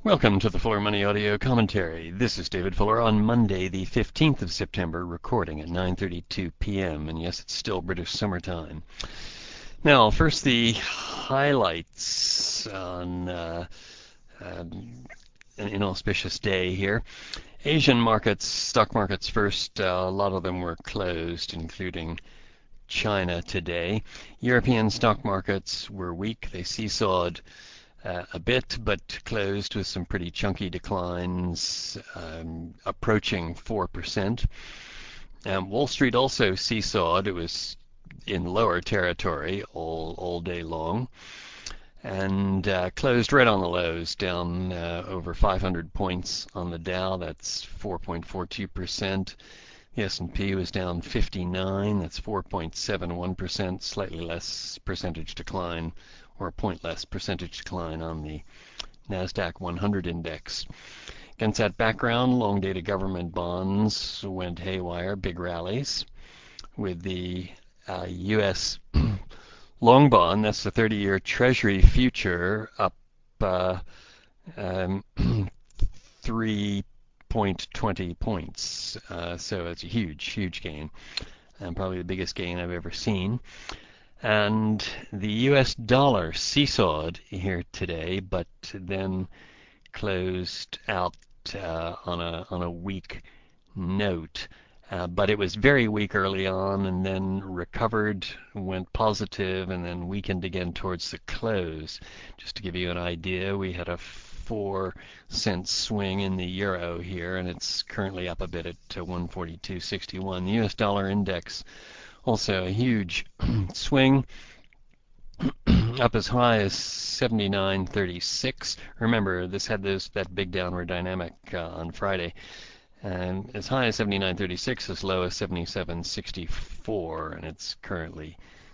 Welcome to the Fuller Money Audio Commentary. This is David Fuller on Monday, the 15th of September, recording at 9:32 p.m. And yes, it's still British summertime. Now, first the highlights on an inauspicious day here. Asian markets, stock markets first, a lot of them were closed, including China today. European stock markets were weak. They seesawed a bit, but closed with some pretty chunky declines, approaching 4%. Wall Street also seesawed. It was in lower territory all day long, and closed right on the lows, down over 500 points on the Dow. That's 4.42%. The S&P was down 59. That's 4.71%, slightly less percentage decline, or a point less percentage decline on the NASDAQ 100 index. Against that background, long-dated government bonds went haywire, big rallies, with the U.S. long bond, that's the 30-year Treasury future, up 3.20 points. So it's a huge gain, and probably the biggest gain I've ever seen. And the U.S. dollar seesawed here today, but then closed out on a weak note. But it was very weak early on, and then recovered, went positive, and then weakened again towards the close. Just to give you an idea, we had a 4-cent swing in the euro here, and it's currently up a bit at 142.61. The U.S. dollar index, also a huge swing, up as high as 79.36. Remember, this had that big downward dynamic on Friday. And as high as 79.36, as low as 77.64, and it's currently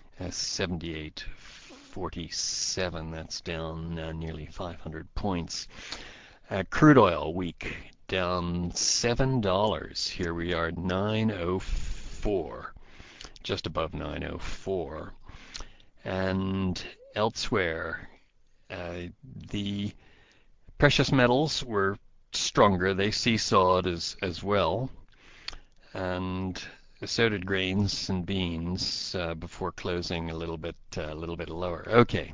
78.47. That's down nearly 500 points. Crude oil week, down $7. Here we are, 904. Just above 904. And elsewhere, the precious metals were stronger. They seesawed as well, and so did grains and beans before closing a little bit lower. Okay.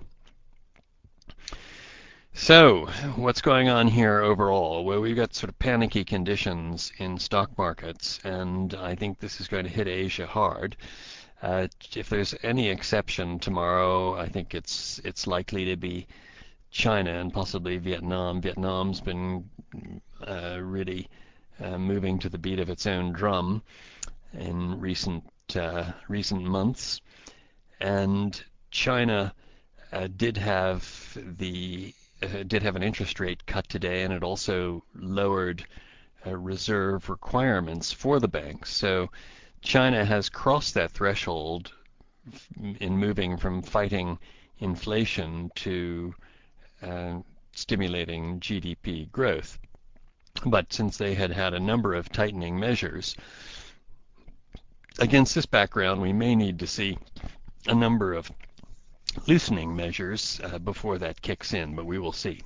So, what's going on here overall? Well, we've got sort of panicky conditions in stock markets, and I think this is going to hit Asia hard. If there's any exception tomorrow, I think it's likely to be China and possibly Vietnam. Vietnam's been really moving to the beat of its own drum in recent months, and China did have an interest rate cut today, and it also lowered reserve requirements for the banks. So China has crossed that threshold in moving from fighting inflation to stimulating GDP growth. But since they had a number of tightening measures, against this background, we may need to see a number of loosening measures before that kicks in, but we will see.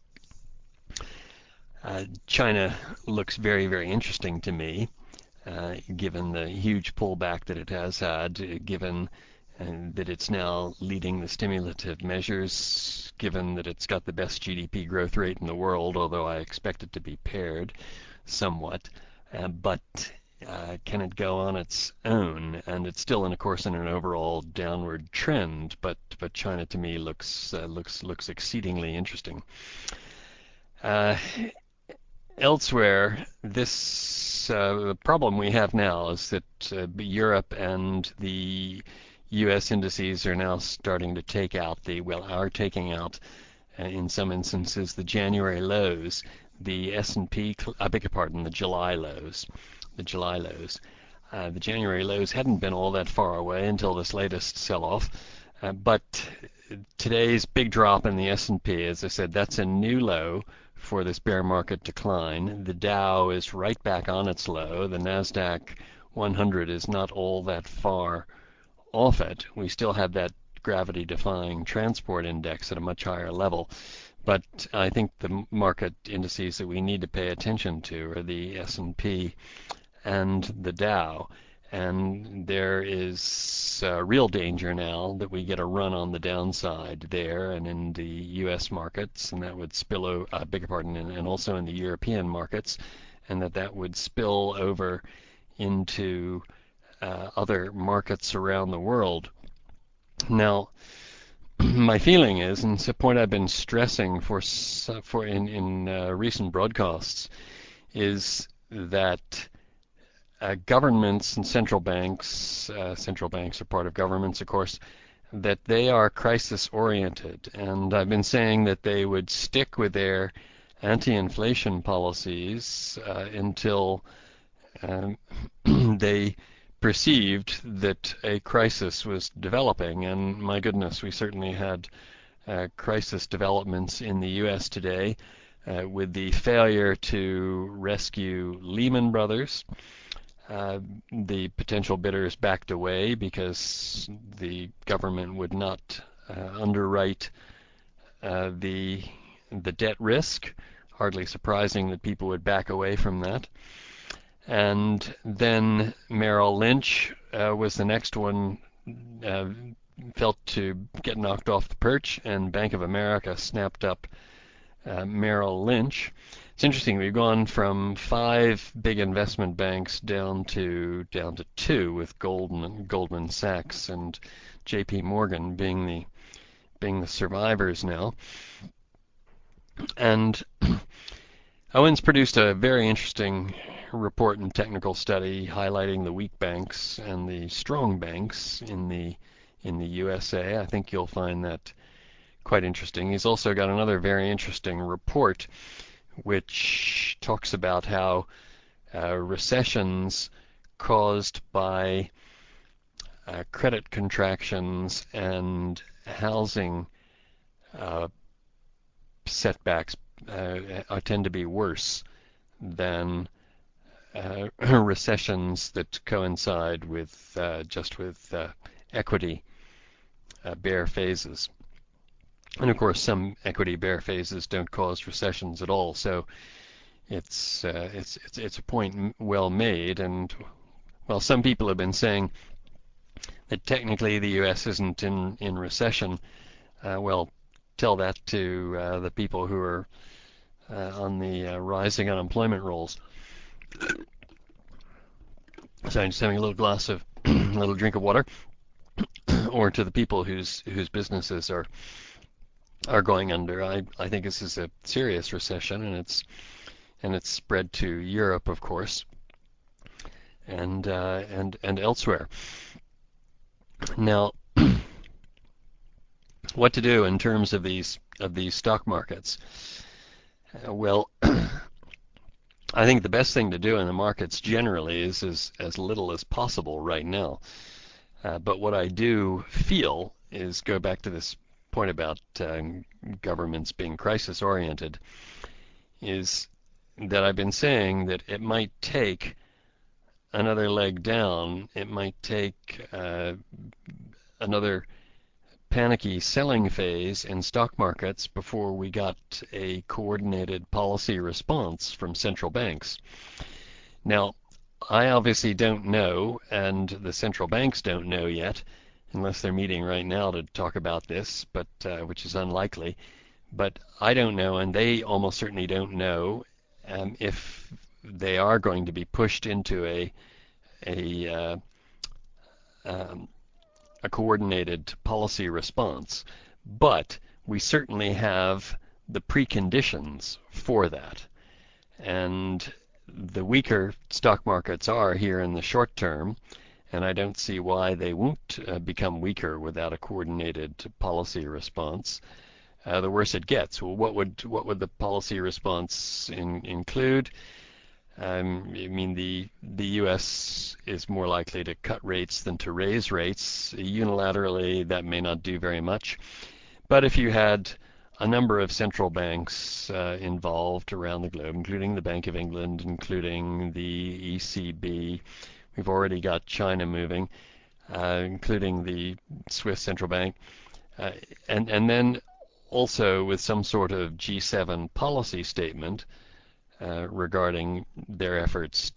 China looks very interesting to me, given the huge pullback that it has had, given that it's now leading the stimulative measures, given that it's got the best GDP growth rate in the world, although I expect it to be pared somewhat. But can it go on its own? And it's still, of course, in an overall downward trend. But China, to me, looks exceedingly interesting. Elsewhere, the problem we have now is that Europe and the U.S. indices are now starting to take out are taking out, in some instances, the January lows. The S&P, I beg your pardon, the July lows. The January lows hadn't been all that far away until this latest sell-off. But today's big drop in the S&P, as I said, that's a new low for this bear market decline. The Dow is right back on its low. The NASDAQ 100 is not all that far off it. We still have that gravity-defying transport index at a much higher level. But I think the market indices that we need to pay attention to are the S&P and the Dow. And there is real danger now that we get a run on the downside there and in the U.S. markets, and that would spill over, beg your pardon, and also in the European markets, and that would spill over into other markets around the world. Now, my feeling is, and it's a point I've been stressing for in recent broadcasts, is that governments and central banks are part of governments, of course, that they are crisis oriented. And I've been saying that they would stick with their anti-inflation policies until they perceived that a crisis was developing. And my goodness, we certainly had crisis developments in the U.S. today with the failure to rescue Lehman Brothers. The potential bidders backed away because the government would not underwrite the debt risk. Hardly surprising that people would back away from that. And then Merrill Lynch was the next one, felt to get knocked off the perch, and Bank of America snapped up Merrill Lynch. It's interesting. We've gone from 5 big investment banks down to 2, with Goldman Sachs and J.P. Morgan being the survivors now. And Owens produced a very interesting report and technical study highlighting the weak banks and the strong banks in the USA. I think you'll find that quite interesting. He's also got another very interesting report which talks about how recessions caused by credit contractions and housing setbacks tend to be worse than recessions that coincide with equity bear phases. And of course, some equity bear phases don't cause recessions at all. So it's a point well made. And well, some people have been saying that technically the U.S. isn't in recession. Well, tell that to the people who are on the rising unemployment rolls. So I'm just having a little drink of water, or to the people whose businesses are going under. I think this is a serious recession, and it's spread to Europe, of course, and elsewhere. Now, what to do in terms of these stock markets? Well, I think the best thing to do in the markets generally is as little as possible right now. But what I do feel is, go back to this point about governments being crisis oriented, is that I've been saying that it might take another leg down. It might take another panicky selling phase in stock markets before we got a coordinated policy response from central banks. Now, I obviously don't know, and the central banks don't know yet, unless they're meeting right now to talk about this, but which is unlikely. But I don't know, and they almost certainly don't know if they are going to be pushed into a coordinated policy response. But we certainly have the preconditions for that. And the weaker stock markets are here in the short term, and I don't see why they won't become weaker without a coordinated policy response. The worse it gets. Well, what would the policy response include? I mean, the U.S. is more likely to cut rates than to raise rates. Unilaterally, that may not do very much. But if you had a number of central banks involved around the globe, including the Bank of England, including the ECB, we've already got China moving, including the Swiss central bank, and then also with some sort of G7 policy statement regarding their efforts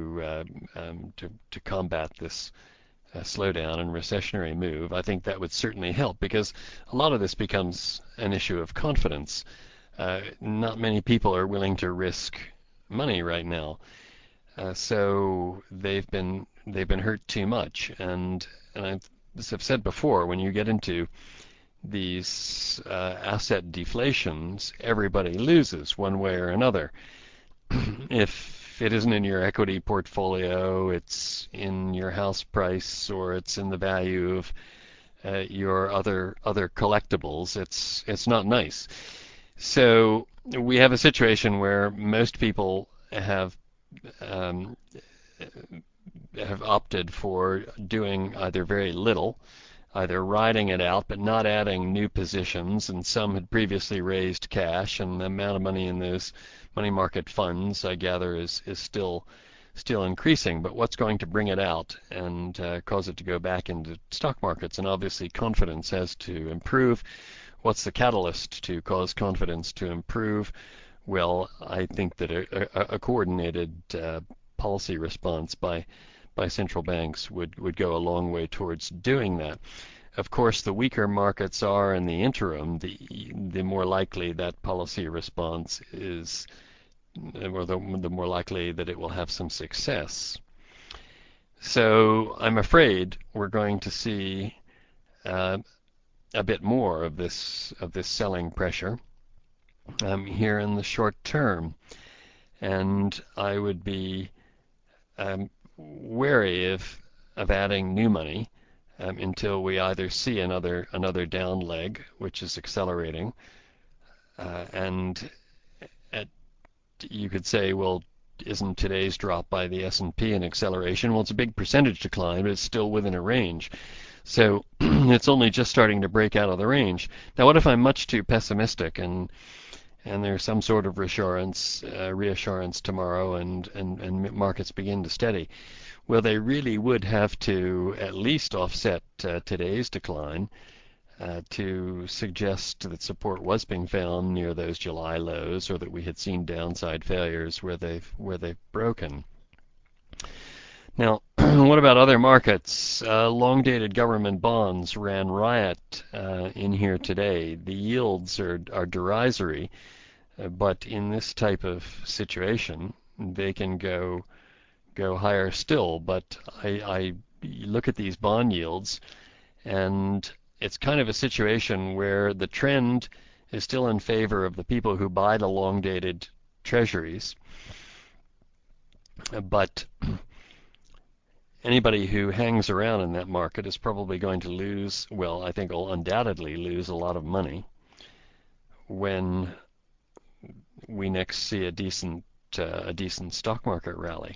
to combat this slowdown and recessionary move. I think that would certainly help because a lot of this becomes an issue of confidence. Not many people are willing to risk money right now, so they've been hurt too much. And I've said before, when you get into these asset deflations, everybody loses one way or another. If it isn't in your equity portfolio, it's in your house price or it's in the value of your other collectibles. It's not nice. So we have a situation where most people um, have opted for doing either very little, either riding it out but not adding new positions, and some had previously raised cash, and the amount of money in those money market funds, I gather, is still increasing. But what's going to bring it out and cause it to go back into stock markets? And obviously confidence has to improve. What's the catalyst to cause confidence to improve? Well, I think that a coordinated policy response by central banks would go a long way towards doing that. Of course, the weaker markets are in the interim, the more likely that policy response is, or the more likely that it will have some success. So I'm afraid we're going to see a bit more of this selling pressure here in the short term, and I would be wary of adding new money until we either see another down leg, which is accelerating, and at, you could say, well, isn't today's drop by the S&P an acceleration? Well, it's a big percentage decline, but it's still within a range. So it's only just starting to break out of the range. Now, what if I'm much too pessimistic and there's some sort of reassurance tomorrow and markets begin to steady? Well, they really would have to at least offset today's decline to suggest that support was being found near those July lows, or that we had seen downside failures where they've broken. Now, what about other markets? Long-dated government bonds ran riot in here today. The yields are derisory, but in this type of situation, they can go higher still. But I look at these bond yields, and it's kind of a situation where the trend is still in favor of the people who buy the long-dated treasuries, but anybody who hangs around in that market is probably going to lose, well, I think will undoubtedly lose a lot of money when we next see a decent stock market rally.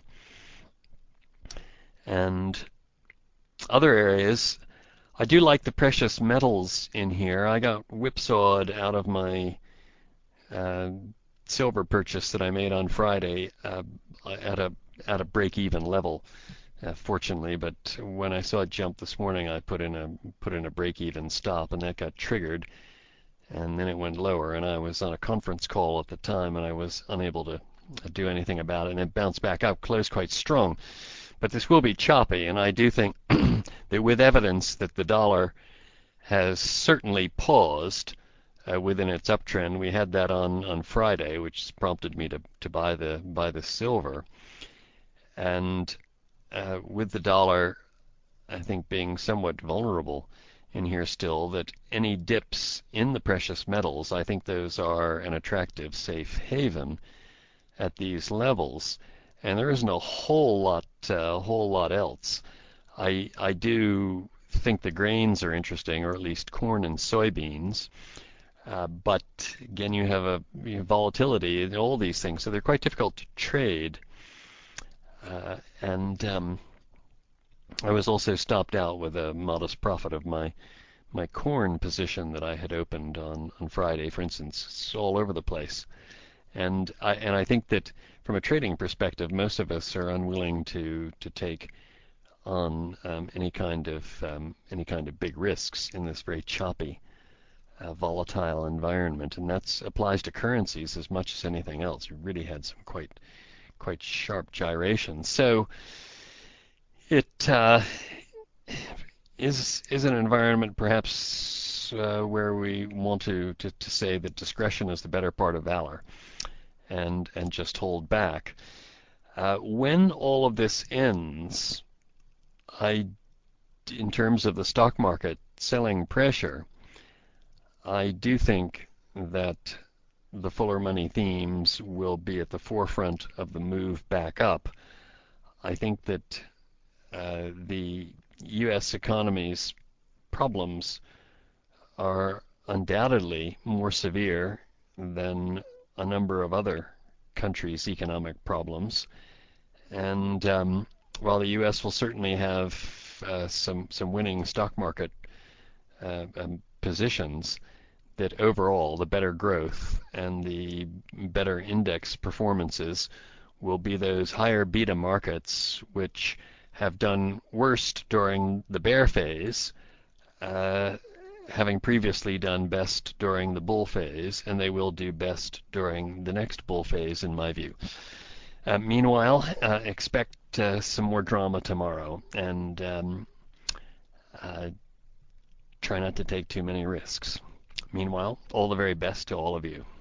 And other areas, I do like the precious metals in here. I got whipsawed out of my silver purchase that I made on Friday at a break-even level, fortunately. But when I saw it jump this morning, I put in a break-even stop, and that got triggered, and then it went lower. And I was on a conference call at the time, and I was unable to do anything about it. And it bounced back up, closed quite strong. But this will be choppy, and I do think that with evidence that the dollar has certainly paused within its uptrend, we had that on Friday, which prompted me to buy the silver. And with the dollar, I think, being somewhat vulnerable in here still, that any dips in the precious metals, I think those are an attractive safe haven at these levels. And there isn't a whole lot else. I do think the grains are interesting, or at least corn and soybeans. But again, you have volatility in all these things, so they're quite difficult to trade. And I was also stopped out with a modest profit of my corn position that I had opened on Friday, for instance. It's all over the place. And I think that from a trading perspective, most of us are unwilling to take on any kind of big risks in this very choppy volatile environment, and that applies to currencies as much as anything else. We really had some quite sharp gyrations. So it is an environment perhaps where we want to say that discretion is the better part of valor, and just hold back. When all of this ends, in terms of the stock market selling pressure, I do think that the fuller money themes will be at the forefront of the move back up. I think that the U.S. economy's problems are undoubtedly more severe than a number of other countries' economic problems. And while the U.S. will certainly have some winning stock market positions, that overall the better growth and the better index performances will be those higher beta markets which have done worst during the bear phase, having previously done best during the bull phase, and they will do best during the next bull phase, in my view. Meanwhile, expect some more drama tomorrow, and try not to take too many risks. Meanwhile, all the very best to all of you.